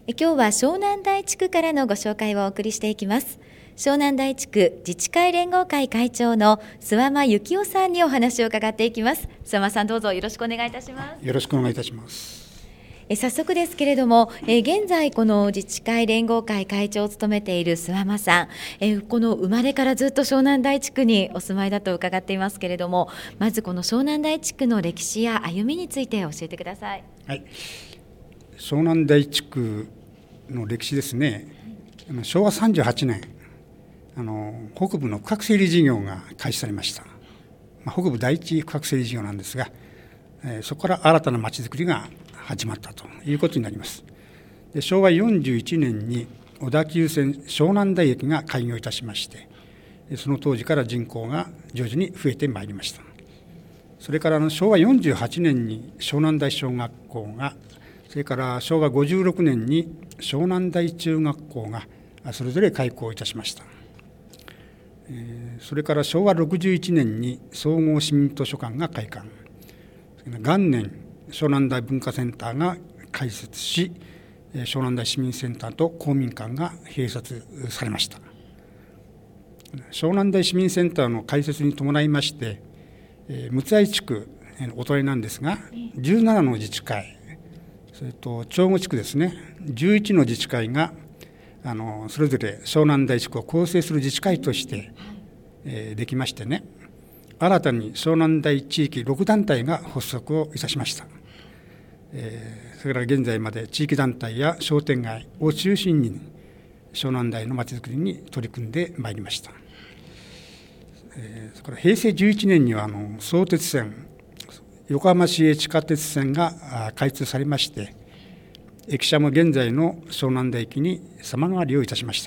今日は湘南台地区からのご紹介をお送りしていきます。湘南台地区自治会連合会会長の諏訪間幸男さんにお話を伺っていきます。諏訪間さん、どうぞよろしくお願いいたします。 よろしくお願いいたします。 早速ですけれども、現在この自治会連合会会長を務めている諏訪間さん、この生まれからずっと湘南台地区にお住まいだと伺っていますけれども、まずこの湘南台地区の歴史や歩みについて教えてください。 はい、湘南台地区の歴史ですね。昭和38年北部の区画整理事業が開始されました。北部第一区画整理事業なんですが、そこから新たなまちづくりが始まったということになります。で、昭和41年に小田急線湘南台駅が開業いたしまして、その当時から人口が徐々に増えてまいりました。それから昭和48年に湘南台小学校が、それから昭和56年に湘南台中学校がそれぞれ開校いたしました。それから昭和61年に総合市民図書館が開館、元年湘南台文化センターが開設し、湘南台市民センターと公民館が併設されました。湘南台市民センターの開設に伴いまして、睦愛地区お隣なんですが17の自治会、それと長後地区ですね、11の自治会がそれぞれ湘南台地区を構成する自治会として、できましてね、新たに湘南台地域6団体が発足をいたしました。それから現在まで地域団体や商店街を中心に湘南台のまちづくりに取り組んでまいりました。それから平成11年には相鉄線横浜市営地下鉄線が開通されまして、駅舎も現在の湘南台駅に様変わりをいたしました。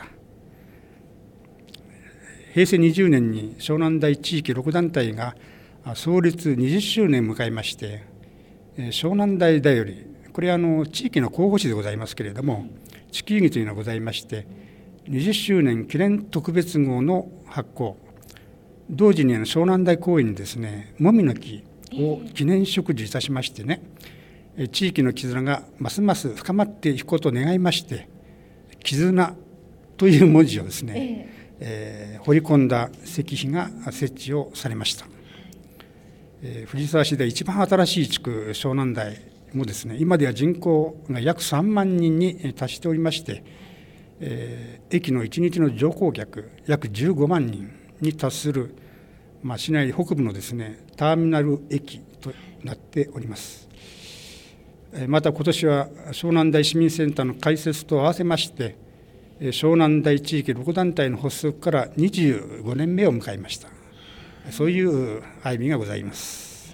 平成20年に湘南台地域6団体が創立20周年を迎えまして、湘南台だより、これは地域の候補地でございますけれども、地球儀というのがございまして、20周年記念特別号の発行、同時に湘南台公園にですね、もみの木を記念植樹いたしましてね、地域の絆がますます深まっていくことを願いまして、絆という文字をですね、彫り込んだ石碑が設置をされました。藤沢市で一番新しい地区湘南台もですね、今では人口が約3万人に達しておりまして、駅の1日の乗降客約15万人に達する、市内北部のですねターミナル駅となっております。また今年は湘南台市民センターの開設と合わせまして、湘南台地域6団体の発足から25年目を迎えました。そういう歩みがございます。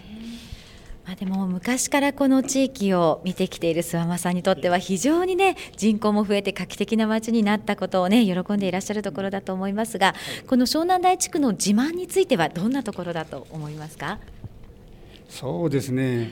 でも昔からこの地域を見てきている諏訪間さんにとっては非常にね、人口も増えて画期的な街になったことをね、喜んでいらっしゃるところだと思いますが、この湘南台地区の自慢についてはどんなところだと思いますか？ そうですね、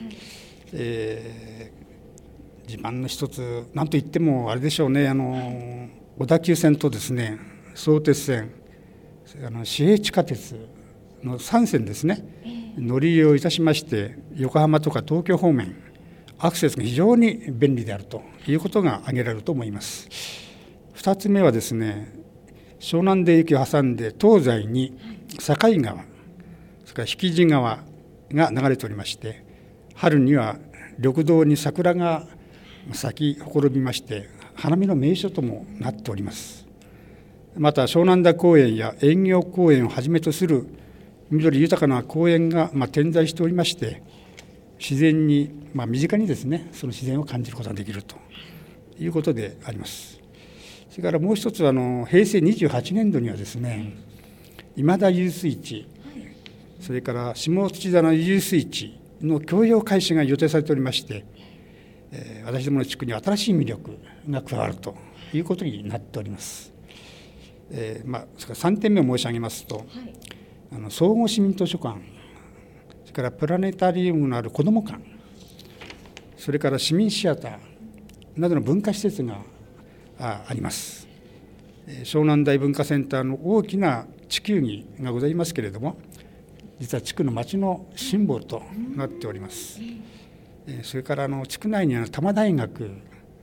自慢の一つ、なんといってもあれでしょうね、小田急線とですね相鉄線、市営地下鉄の3線ですね、乗り入れをいたしまして、横浜とか東京方面アクセスが非常に便利であるということが挙げられると思います。2つ目はですね、湘南台駅を挟んで東西に境川、それから引地川が流れておりまして、春には緑道に桜が咲きほころびまして、花見の名所ともなっております。また湘南台公園や園業公園をはじめとする緑豊かな公園が点在しておりまして、自然に、身近にですね、その自然を感じることができるということであります。それからもう一つは平成28年度にはですね、今田遊水地、それから下土棚遊水地の供用開始が予定されておりまして、私どもの地区に新しい魅力が加わるということになっております。それから3点目を申し上げますと、総合市民図書館、それからプラネタリウムのある子ども館、それから市民シアターなどの文化施設があります。湘南台文化センターの大きな地球儀がございますけれども、実は地区の町のシンボルとなっております。それから地区内に多摩大学、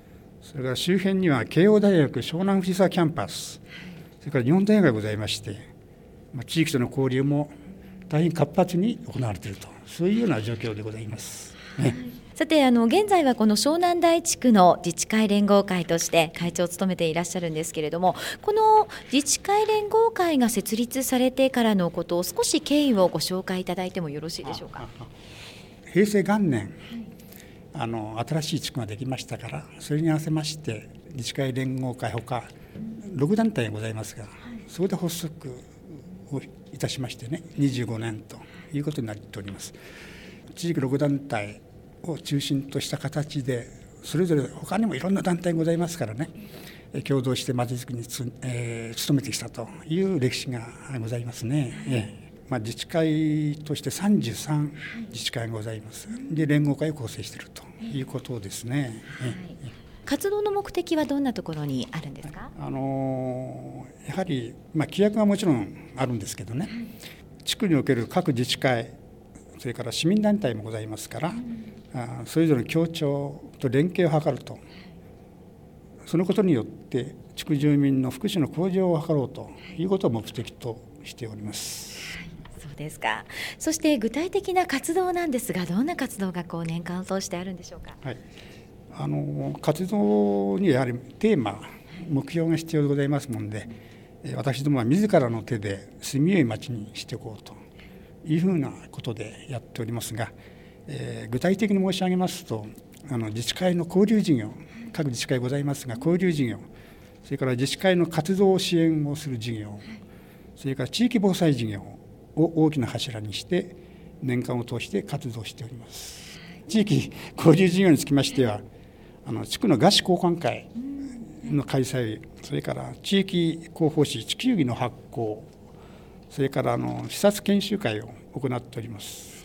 それから周辺には慶応大学湘南藤沢キャンパス、それから日本大学がございまして、地域との交流も大変活発に行われていると、そういうような状況でございます、 さて現在はこの湘南台地区の自治会連合会として会長を務めていらっしゃるんですけれども、この自治会連合会が設立されてからのことを少し経緯をご紹介いただいてもよろしいでしょうか。 平成元年、新しい地区ができましたから、それに合わせまして自治会連合会ほか6団体がございますが、そこで発足をいたしましてね、25年ということになっております。地域6団体を中心とした形で、それぞれ他にもいろんな団体がございますからね、共同してまちづくりに努めてきたという歴史がございますね。自治会として33自治会がございます。で、連合会を構成しているということですね。 活動の目的はどんなところにあるんですか。 やはり、規約がもちろんあるんですけどね、地区における各自治会、それから市民団体もございますから、それぞれの協調と連携を図ると、そのことによって地区住民の福祉の向上を図ろうということを目的としております。 そうですか。そして具体的な活動なんですが、どんな活動が年間を通してあるんでしょうか。 活動にやはりテーマ、目標が必要でございますもので、私どもは自らの手で住みよい町にしていこうというふうなことでやっておりますが、具体的に申し上げますと、自治会の交流事業、各自治会ございますが、交流事業、それから自治会の活動支援をする事業、それから地域防災事業を大きな柱にして年間を通して活動しております。地域交流事業につきましては、地区の賀詞交換会の開催、それから地域広報誌地球儀の発行、それから視察研修会を行っております。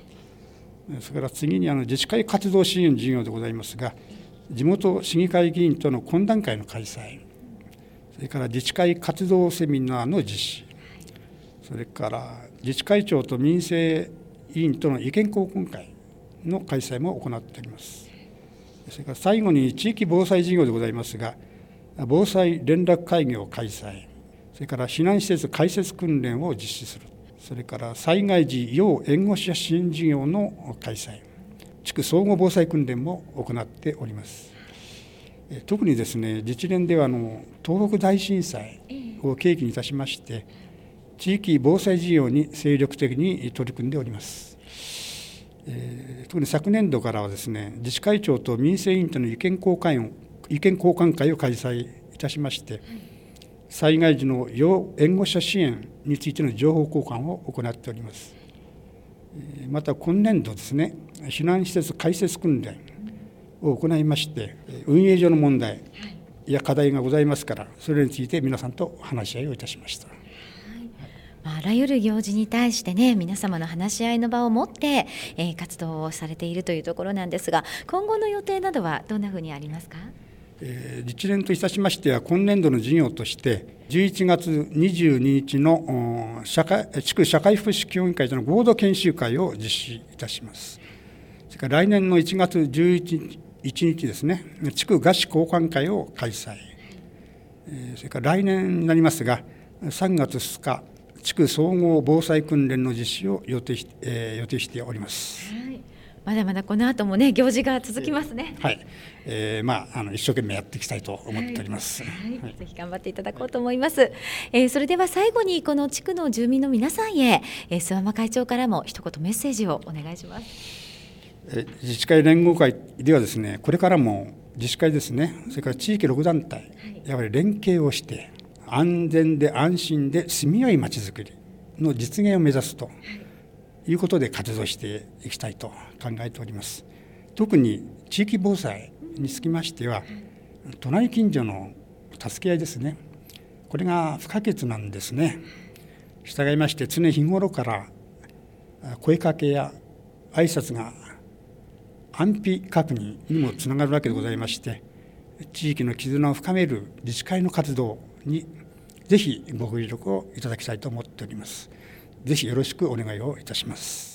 それから次に自治会活動支援事業でございますが、地元市議会議員との懇談会の開催、それから自治会活動セミナーの実施、それから自治会長と民生委員との意見交換会の開催も行っております。それから最後に地域防災事業でございますが、防災連絡会議を開催、それから避難施設開設訓練を実施する、それから災害時要援護者支援事業の開催、地区総合防災訓練も行っております。特にですね、自治連では東北大震災を契機にいたしまして、地域防災事業に精力的に取り組んでおります。特に昨年度からはですね、自治会長と民生委員との意見交換会を開催いたしまして、災害時の要援護者支援についての情報交換を行っております。また今年度ですね、避難施設開設訓練を行いまして、運営上の問題や課題がございますから、それについて皆さんと話し合いをいたしました。 あらゆる行事に対してね、皆様の話し合いの場を持って、活動をされているというところなんですが、今後の予定などはどんなふうにありますか。 自治連といたしましては、今年度の事業として11月22日の地区社会福祉協議会との合同研修会を実施いたします。それから来年の1月11日ですね、地区賀詞交換会を開催、それから来年になりますが3月2日地区総合防災訓練の実施を予定しております。 まだまだこの後もね、行事が続きますね。 はい、一生懸命やっていきたいと思っております。ぜひ頑張っていただこうと思います。それでは最後にこの地区の住民の皆さんへ、諏訪間会長からも一言メッセージをお願いします。 自治会連合会ではですね、これからも自治会ですね、それから地域6団体、やはり連携をして安全で安心で住みよいまちづくりの実現を目指すということで活動していきたいと考えております。特に地域防災につきましては、隣近所の助け合いですね、これが不可欠なんですね。従いまして常日頃から声かけや挨拶が安否確認にもつながるわけでございまして、地域の絆を深める自治会の活動にぜひご協力をいただきたいと思っております。ぜひよろしくお願いをいたします。